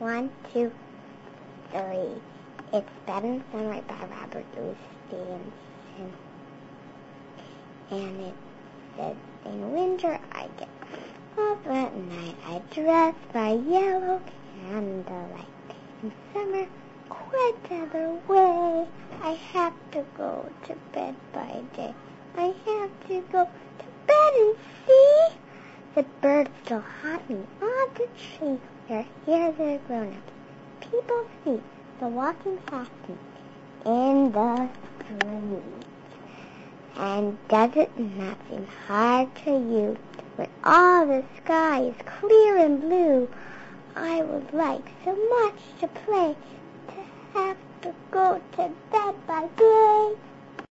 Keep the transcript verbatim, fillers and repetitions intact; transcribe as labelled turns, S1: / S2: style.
S1: One, two, three. It's Bed in Sunlight by Robert Louis Stevenson. And it says, in winter I get up at night. I dress by yellow candlelight. In summer, quite other way. I have to go to bed by day. I have to go to bed and see the birds still hopping on the tree. Their hairs are grown up. People see the walking fasting in the trees. And does it not seem hard to you when all the sky is clear and blue? I would like so much to play, to have to go to bed by day.